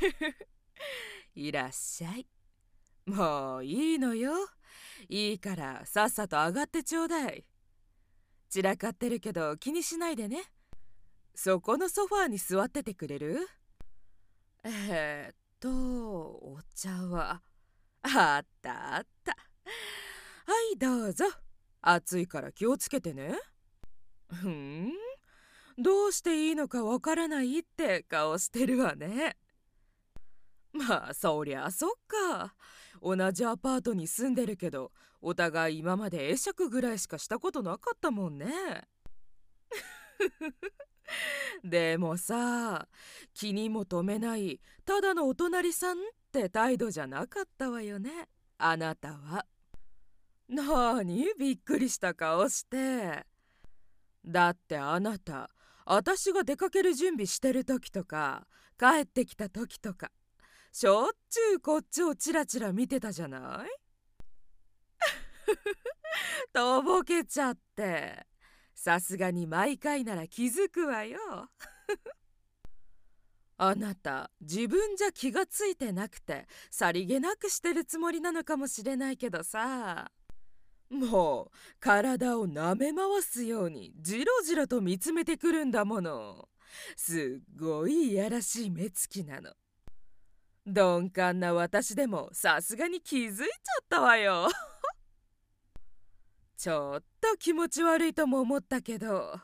いらっしゃい。もういいのよ。いいからさっさと上がってちょうだい。散らかってるけど気にしないでね。そこのソファーに座っててくれる？お茶はあったあった。はいどうぞ。暑いから気をつけてね。ふん、どうしていいのかわからないって顔してるわね。まあそりゃそっか。同じアパートに住んでるけど、お互い今まで会釈ぐらいしかしたことなかったもんね。でもさ、気にも留めないただのお隣さんって態度じゃなかったわよね、あなたは。なーにびっくりした顔して。だってあなた、私が出かける準備してる時とか帰ってきた時とか、しょっちゅうこっちをチラチラ見てたじゃない。とぼけちゃって。さすがに毎回なら気づくわよ。あなた自分じゃ気がついてなくてさりげなくしてるつもりなのかもしれないけどさ、もう体を舐め回すようにじろじろと見つめてくるんだもの。すっごいいやらしい目つきなの。鈍感な私でもさすがに気づいちゃったわよ。ちょっと気持ち悪いとも思ったけど、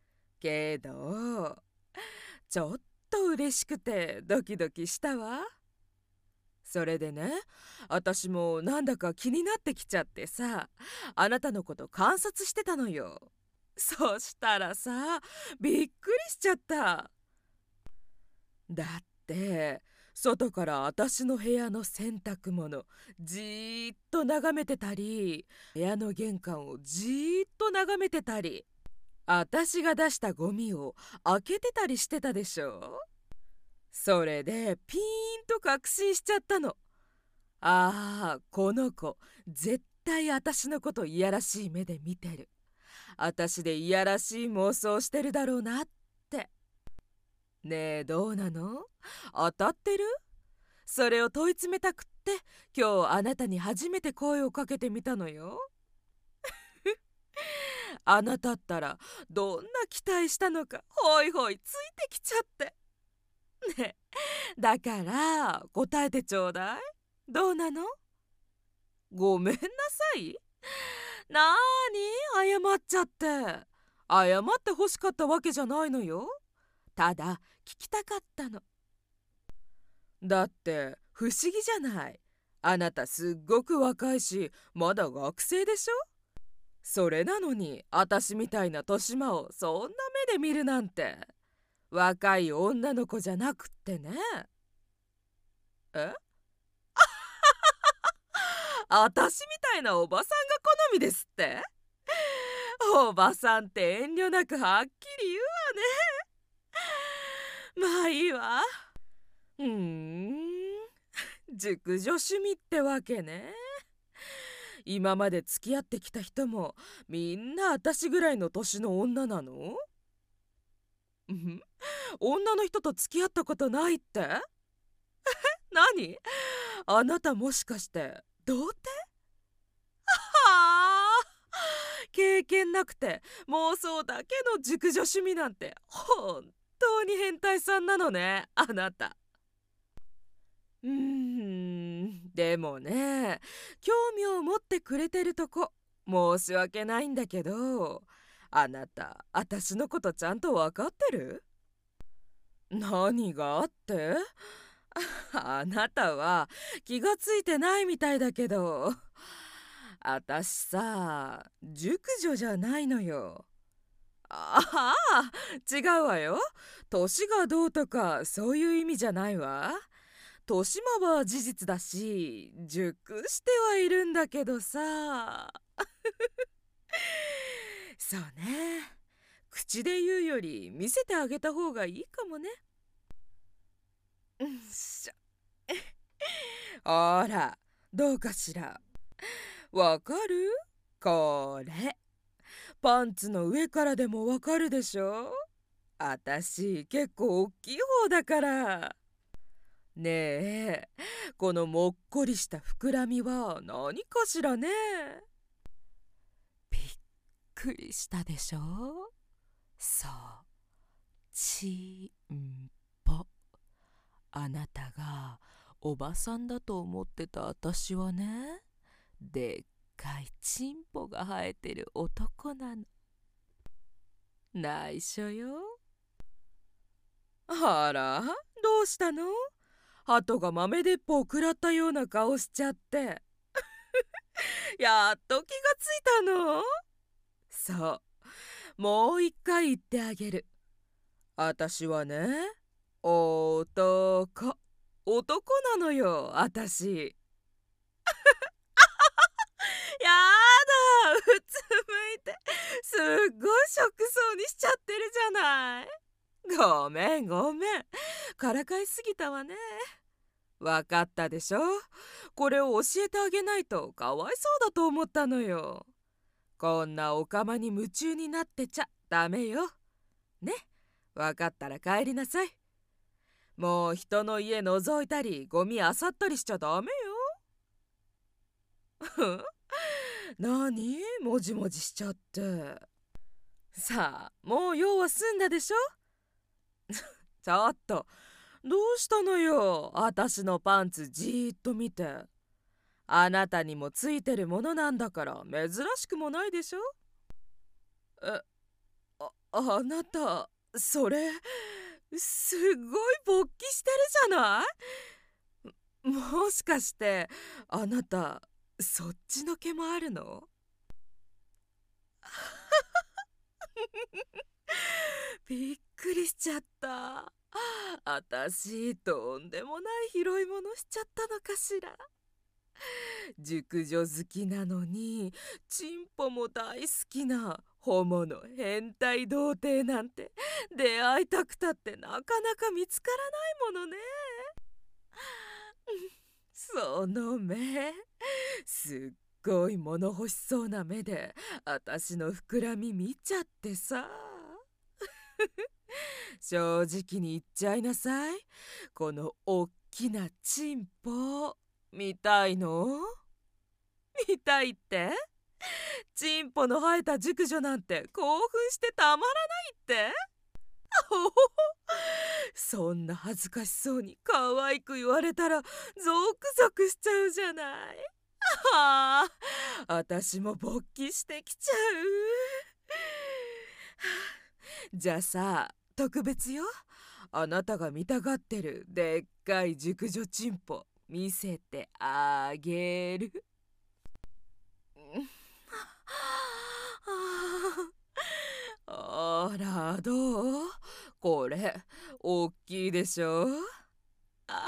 ちょっと嬉しくてドキドキしたわ。それでね、私もなんだか気になってきちゃってさ、あなたのこと観察してたのよ。そしたらさ、びっくりしちゃった。だって外から私の部屋の洗濯物じーっと眺めてたり、部屋の玄関をじーっと眺めてたり、私が出したゴミを開けてたりしてたでしょ。それでピーンと確信しちゃったの。ああ、この子絶対私のこといやらしい目で見てる。私でいやらしい妄想してるだろうなって。ねえ、どうなの？当たってる？それを問い詰めたくって今日あなたに初めて声をかけてみたのよ。あなたったらどんな期待したのかほいほいついてきちゃって。ねえ、だから答えてちょうだい。どうなの？ごめんなさい。なーに謝っちゃって。謝って欲しかったわけじゃないのよ。ただ聞きたかったの。だって不思議じゃない。あなたすっごく若いしまだ学生でしょ。それなのに私みたいな年増をそんな目で見るなんて。若い女の子じゃなくってね。え、私みたいなおばさんが好みですって？おばさんって遠慮なくはっきり言うわね。まあいいわ。うーん、熟女趣味ってわけね。今まで付き合ってきた人もみんな私ぐらいの年の女なの？ん、女の人と付き合ったことないって？何？あなたもしかして童貞？はあ、経験なくて妄想だけの熟女趣味なんて本当に変態さんなのね、あなた。でもね、興味を持ってくれてるとこ申し訳ないんだけど、あなた私のことちゃんと分かってる？何があって？あなたは気がついてないみたいだけど、私さ、熟女じゃないのよ。ああ、違うわよ。年がどうとかそういう意味じゃないわ。年増は事実だし、熟してはいるんだけどさ。そうね。口で言うより見せてあげた方がいいかもね。うんしょ。ほら、どうかしら。わかる？これ。パンツの上からでもわかるでしょ？あたし結構大きい方だから。 ねえ、このもっこりした膨らみは何かしらね。びっくりしたでしょ。そう、チンポ。あなたがおばさんだと思ってた私はね、でっかいチンポが生えてる男なの。内緒よ。あら、どうしたの？鳩が豆鉄砲を食らったような顔しちゃって。やっと気がついたの？そう、もう一回言ってあげる。あたしはね、男なのよ、あたし。やだ、うつむいて、すっごいショックそうにしちゃってるじゃない。ごめんごめん、からかいすぎたわね。わかったでしょ。これを教えてあげないとかわいそうだと思ったのよ。こんなお釜に夢中になってちゃダメよ。ね、わかったら帰りなさい。もう人の家覗いたりゴミ漁ったりしちゃダメよ。何もじもじしちゃって。さあ、もう用は済んだでしょ。ちょっと、どうしたのよ、あたしのパンツじーっと見て。あなたにもついてるものなんだから珍しくもないでしょ。え、あなた、それ、すごい勃起してるじゃない。もしかして、あなた、そっちの毛もあるの？びっくりしちゃった。あたし、とんでもない広いものしちゃったのかしら。熟女好きなのにチンポも大好きなホモの変態童貞なんて出会いたくたってなかなか見つからないものね。その目、すっごい物欲しそうな目であたしの膨らみ見ちゃってさ。正直に言っちゃいなさい。このおっきなチンポ見たいの？見たいって？チンポの生えた熟女なんて興奮してたまらないって？おほほ、そんな恥ずかしそうに可愛く言われたらゾクゾクしちゃうじゃない。はあ、私も勃起してきちゃう。じゃあさ、特別よ。あなたが見たがってるでっかい熟女チンポ見せてあげる。あら、どう？これ、おっきいでしょ？あ、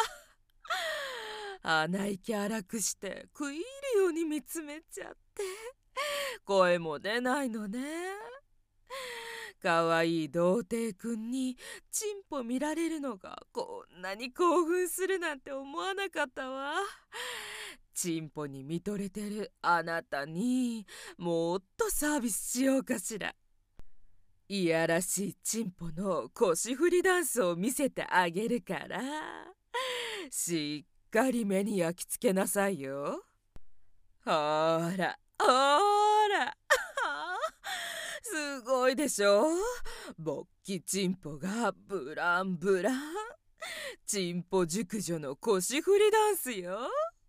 鼻息荒くして食い入るように見つめちゃって、声も出ないのね。かわいい童貞くんにチンポ見られるのがこんなに興奮するなんて思わなかったわ。チンポに見とれてるあなたにもっとサービスしようかしら。いやらしいチンポの腰振りダンスを見せてあげるから、しっかり目に焼き付けなさいよ。ほらほら、すごいでしょ。勃起チンポがブランブラン。チンポ熟女の腰振りダンスよ。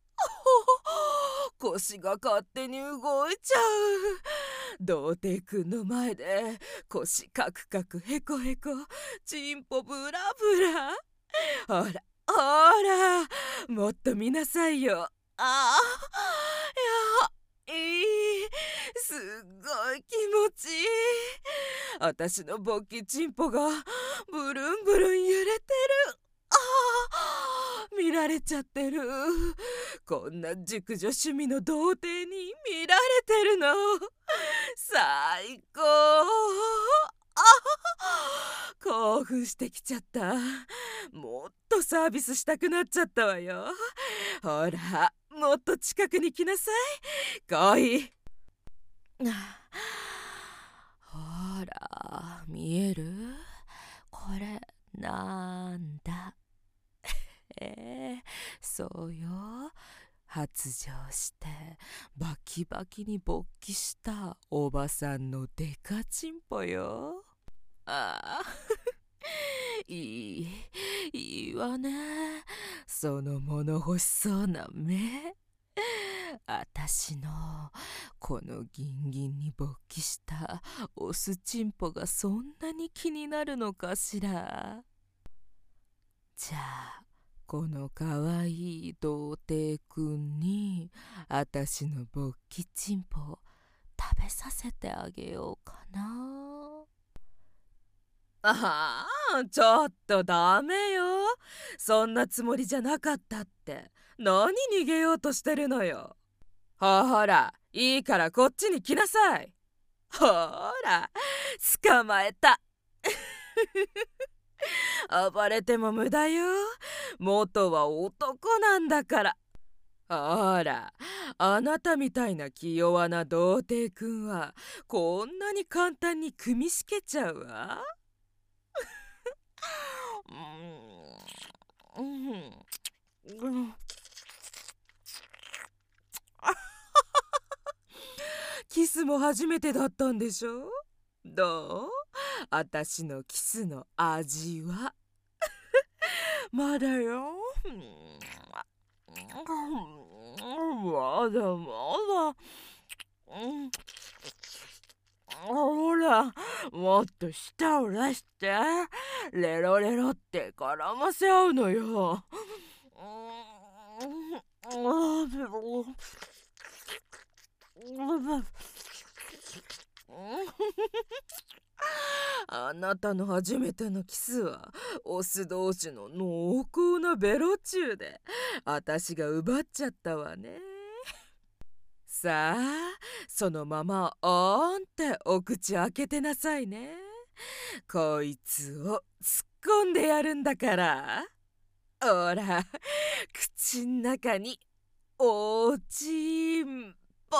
腰が勝手に動いちゃう。童貞くんの前で腰カクカクヘコヘコ、チンポブラブラ。ほらほら、もっと見なさいよ。いい、すっごい気持ちいい。私の勃起チンポがブルンブルン揺れてる。見られちゃってる。こんな熟女趣味の童貞に見られてるの。最高。興奮してきちゃった。もっとサービスしたくなっちゃったわよ。ほら、もっと近くに来なさい。来い。ほら、見える？これなんだ？ そうよ。発情してバキバキに勃起したおばさんのデカチンポよ。ああいい、いいわね。その物欲しそうな目。あたしのこのギンギンに勃起したオスチンポがそんなに気になるのかしら。じゃあこのかわいい童貞くんにあたしの勃起チンポを食べさせてあげようかな。ああ、ちょっとダメよ。そんなつもりじゃなかったって。何逃げようとしてるのよ。ほら、いいからこっちに来なさい。ほら、捕まえた。暴れても無駄よ。元は男なんだから。ほら、あなたみたいな気弱な童貞くんはこんなに簡単に組みしけちゃうわ。キスも初めてだったんでしょ。どう？あたしのキスの味は。まだよ。まだまだ。ほら、もっと舌を出して。レロレロって絡ませ合うのよ。あなたの初めてのキスはオス同士の濃厚なベロチューで、あたしが奪っちゃったわね。さあ、そのままおーんってお口開けてなさいね。こいつを突っ込んでやるんだから。ほら、口ん中におちんぽ。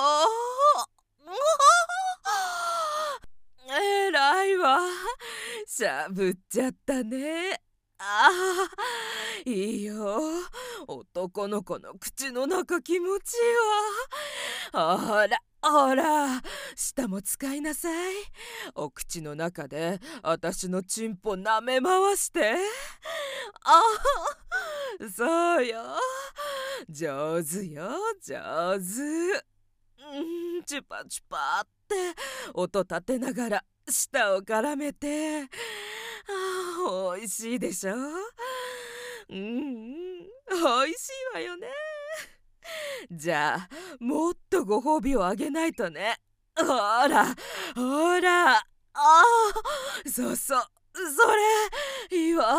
えらいわ。しゃぶっちゃったね。ああ、いいよ。男の子の口の中気持ちいいわ。ほら、ほら、舌も使いなさい。お口の中であたしのチンポ舐め回して。ああ、そうよ。上手よ、上手。チュパチュパって音立てながら舌を絡めて。おいしいでしょ。おいしいわよね。じゃあもっとご褒美をあげないとね。ほらほら、そうそう、それいいわ。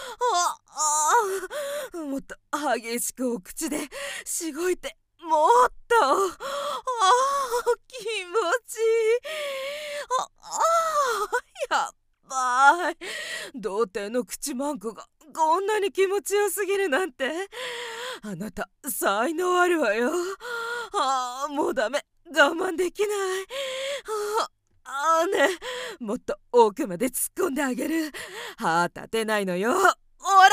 もっと激しくお口でしごいて、もっと気持ちいい。やっばい。童貞の口マンコがこんなに気持ちよすぎるなんて。あなた才能あるわよ。もうダメ、我慢できない。ねえ、もっと奥まで突っ込んであげる。歯立てないのよ。ほら、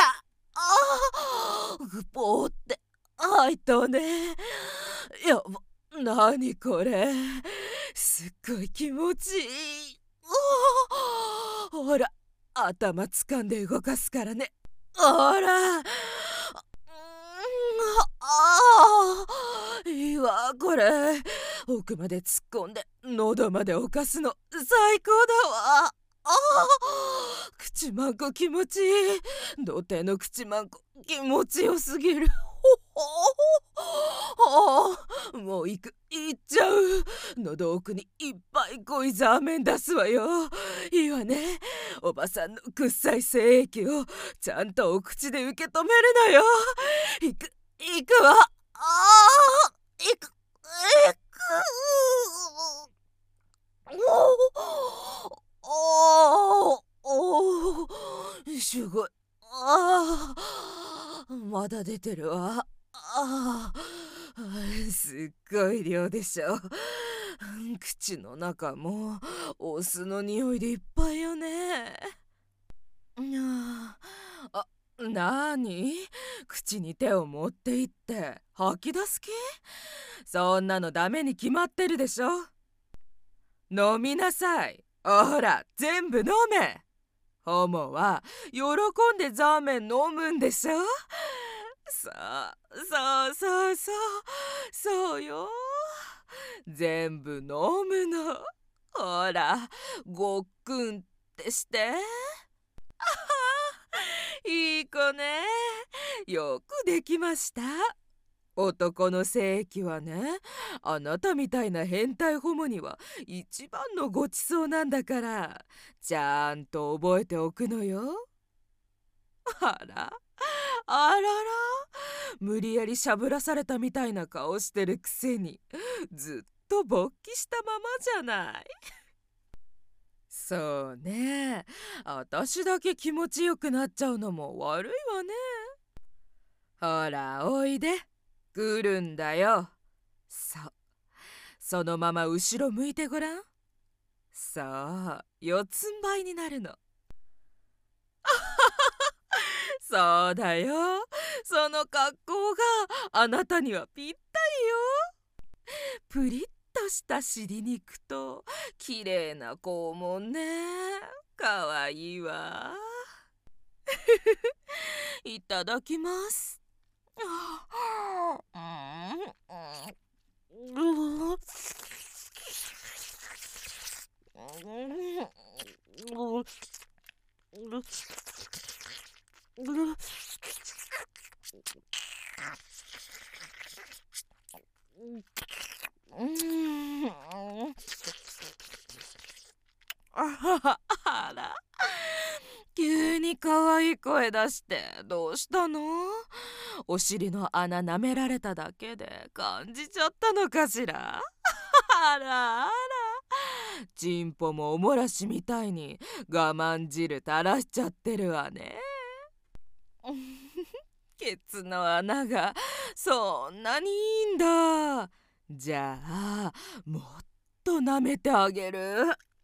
グポーって開いたね。やば、なにこれ、すっごい気持ちいい。ほら、頭掴んで動かすからね。ほら、いいわこれ。奥まで突っ込んで喉まで侵すの最高だわ。口マンコ気持ちいい。童貞の口マンコ気持ちよすぎる。もう行っちゃう。喉奥にいっぱい濃いザーメン出すわよ。いいわね。おばさんの臭い精液をちゃんとお口で受け止めるのよ。行くわ。行く。すごい。まだ出てるわ。すっごい量でしょ。口の中もお酢の匂いでいっぱいよね。 なに、口に手を持っていって吐き出す気？そんなのダメに決まってるでしょ。飲みなさい。ほら、全部飲め。ホモは喜んでザーメン飲むんでしょ。そうそうよ。全部飲むの。ほら、ごっくんってして。いい子ね。よくできました。男の性器はね、あなたみたいな変態ホモには一番のごちそうなんだから、ちゃんと覚えておくのよ。あら、あらら、無理やりしゃぶらされたみたいな顔してるくせに、ずっと勃起したままじゃない。そうね、私だけ気持ちよくなっちゃうのも悪いわね。ほら、おいで。来るんだよ。そのまま後ろ向いてごらん。そう、四つん這いになるの。そうだよ。その格好があなたにはぴったりよ。プリッとした尻肉と綺麗な肛門ね。かわいいわ。いただきます。あら、急に可愛い声出してどうしたの？お尻の穴舐められただけで感じちゃったのかしら？あらあら、チンポもおもらしみたいに我慢汁垂らしちゃってるわね。ケツの穴がそんなにいいんだ。じゃあもっと舐めてあげる。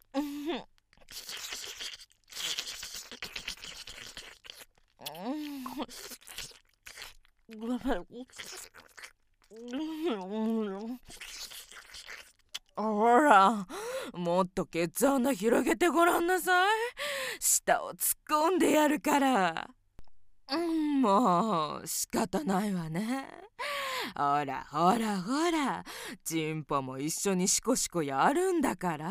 ほら、もっとケツ穴広げてごらんなさい。舌を突っ込んでやるから。もう仕方ないわね。ほらほらほら、チンポも一緒にシコシコやるんだから。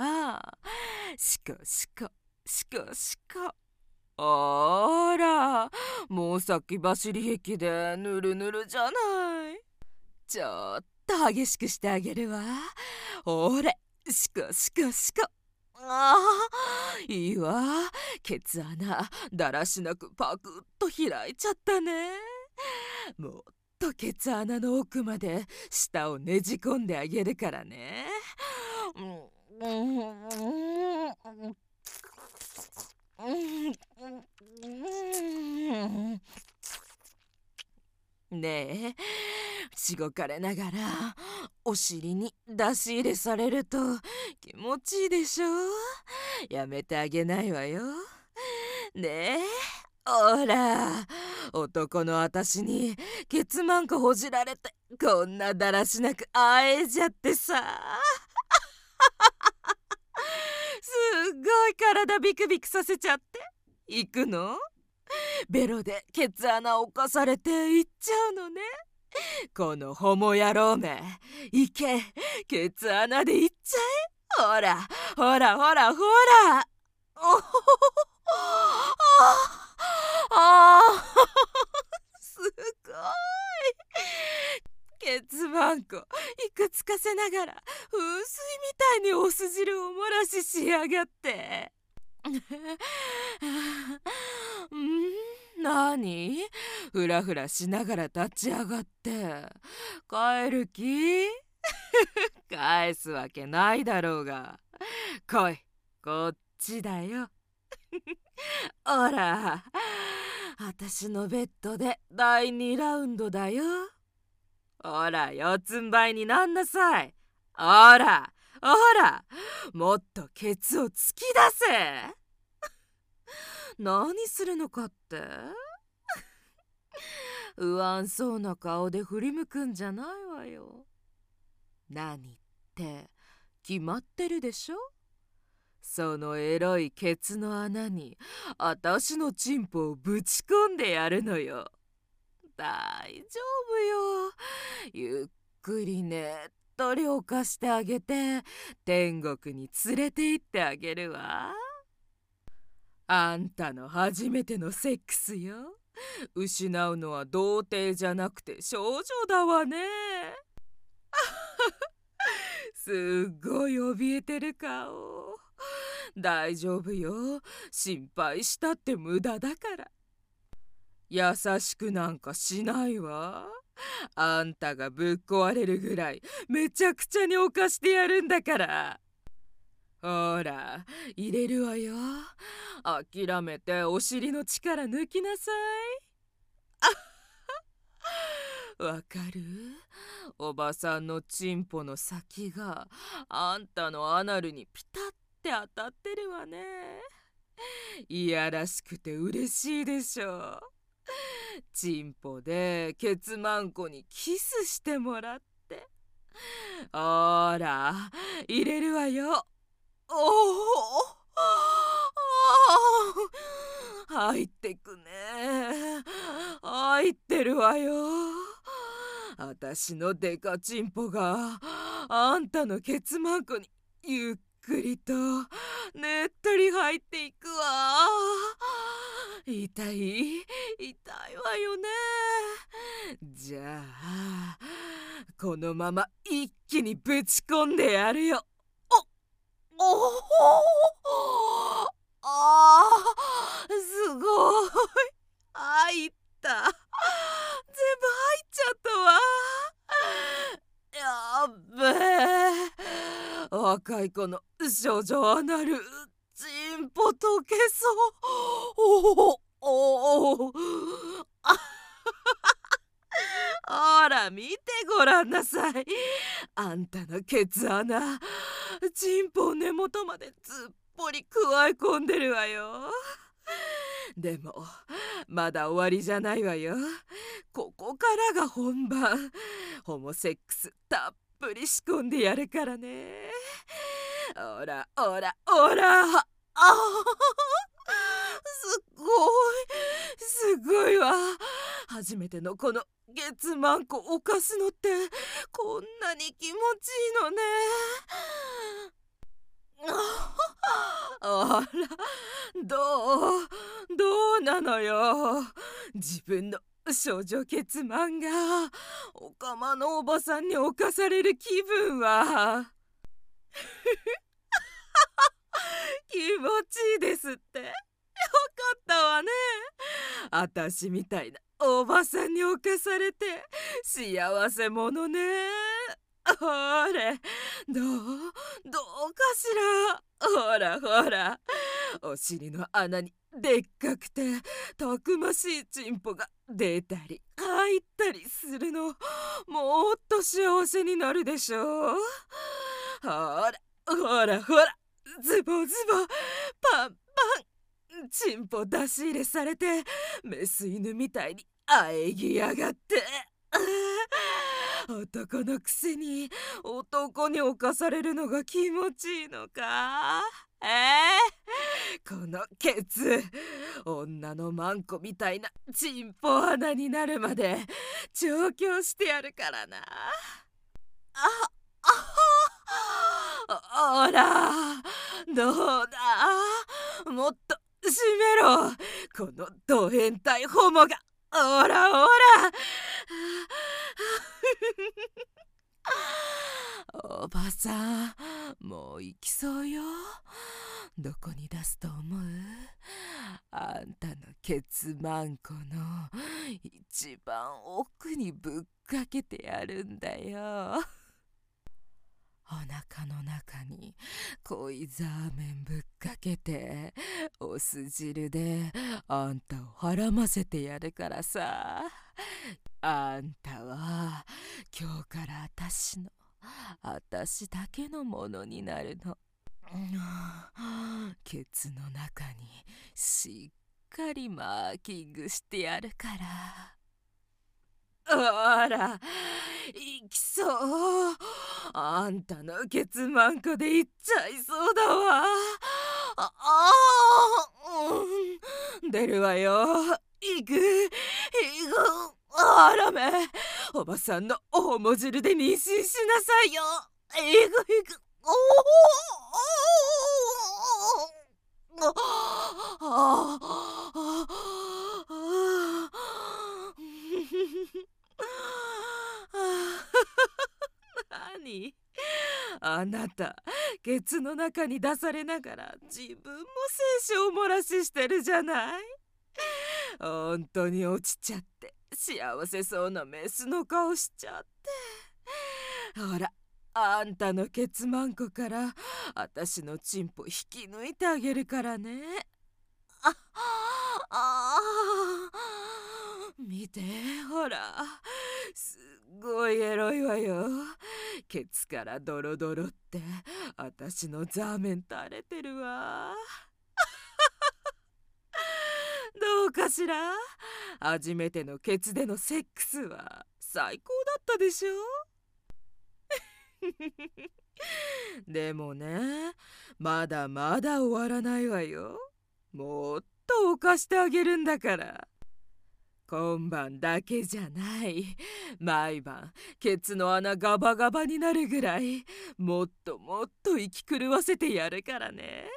シコシコシコシコ。あら、もう先走り壁でぬるぬるじゃない。ちょっと激しくしてあげるわ。ほれ、シコシコシコ。ああ、いいわ。ケツ穴だらしなくパクッと開いちゃったね。もっとケツ穴の奥まで舌をねじ込んであげるからね。ねえ、しごかれながらお尻に出し入れされると気持ちいいでしょ。やめてあげないわよ。ねえ、ほら、男の私にケツマンコほじられてこんなだらしなく会えちゃってさ。すっごい体ビクビクさせちゃって。行くの？ベロでケツ穴を侵されて行っちゃうのね。このホモ野郎め、行け、ケツ穴で行っちゃえ。ほらほらほらほら。おほほほ、あすごい。ケツバンコいくつかせながら噴水みたいにお酢汁を漏らししやがって。なに？ふらふらしながら立ち上がって帰る気？返すわけないだろうが。来い、こっちだよ。ほら、私のベッドで第2ラウンドだよ。ほら、四つん這いになんなさい。ほらほら、もっとケツを突き出せ。何するのかって？ 不安そうな顔で振り向くんじゃないわよ。何って決まってるでしょ。そのエロいケツの穴にあたしのチンポをぶち込んでやるのよ。大丈夫よ。ゆっくりねっとり犯してあげて天国に連れて行ってあげるわ。あんたの初めてのセックスよ。失うのは童貞じゃなくて少女だわね。すっごい怯えてる顔。大丈夫よ。心配したって無駄だから。優しくなんかしないわ。あんたがぶっ壊れるぐらいめちゃくちゃに犯してやるんだから。ほら、入れるわよ。諦めてお尻の力抜きなさい。わかる？おばさんのチンポの先があんたのアナルにピタって当たってるわね。いやらしくて嬉しいでしょ。チンポでケツマンコにキスしてもらって。ほら、入れるわよ。おお、入ってくね。入ってるわよ。あたしのデカチンポがあんたのケツマンコにゆっくりとねっとり入っていくわ。痛いわよね。じゃあこのまま一気にぶち込んでやるよ。おお、あー、すごい。入った。全部入っちゃったわ。やっべえ。若い子の少女アナル、チンポ溶けそう。おお、あ、ほら見てごらんなさい。あんたのケツ穴、チンポを根元までずっぽりくわえ込んでるわよ。でもまだ終わりじゃないわよ。ここからが本番。ホモセックスたっぷり仕込んでやるからね。ほらほらほら、あ、すごいわ。初めてのこの月マンコ犯すのってこんなに気持ちいいのね。あら、どうなのよ。自分の少女ケツマンがおかまのおばさんに侵される気分は。気持ちいいですって。よかったわね。あたしみたいなおばさんに侵されて幸せ者ね。ほれ、どうかしら。ほらほら、お尻の穴にでっかくてたくましいチンポが出たり入ったりするの、もっと幸せになるでしょう。ほらほらほら、ズボズボ、パンパン、チンポ出し入れされてメス犬みたいに喘ぎやがって。男のくせに男に侵されるのが気持ちいいのか。このケツ、女のマンコみたいなチンポ穴になるまで調教してやるからな。あほら、どうだ、もっと閉めろ、このド変態ホモが。ほらほら。おばさん、もう行きそうよ。どこに出すと思う？あんたのケツマンコの一番奥にぶっかけてやるんだよ。お腹の中に濃いザーメンぶっかけてお酢汁であんたをはらませてやるからさ。あんたは今日から私だけのものになるの。ケツの中にしっかりマーキングしてやるから。 あら、いきそう。あんたのケツマンコでいっちゃいそうだわ。出るわよ。いく。あらめ、おばさんの大も汁で妊娠しなさいよ。いくいく。おお。あ何あなた、ケツの中に出されながら自分も精子を漏らししてるじゃない。本当に落ちちゃって幸せそうなメスの顔しちゃって。ほら、あんたのケツマンコから私のチンポ引き抜いてあげるからね。ああ見て、ほら、すっごいエロいわよ。ケツからドロドロって私のザーメン垂れてるわ。どうかしら。初めてのケツでのセックスは最高だったでしょ。でもね、まだまだ終わらないわよ。もっと犯してあげるんだから。今晩だけじゃない。毎晩ケツの穴ガバガバになるぐらい、もっともっと息狂わせてやるからね。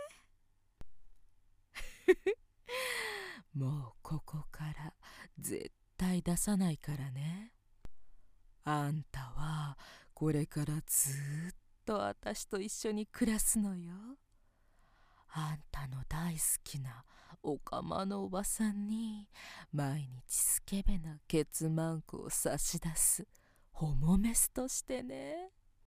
もうここから絶対出さないからね。あんたはこれからずっと私と一緒に暮らすのよ。あんたの大好きなおかまのおばさんに毎日スケベなケツマンコを差し出すホモメスとしてね。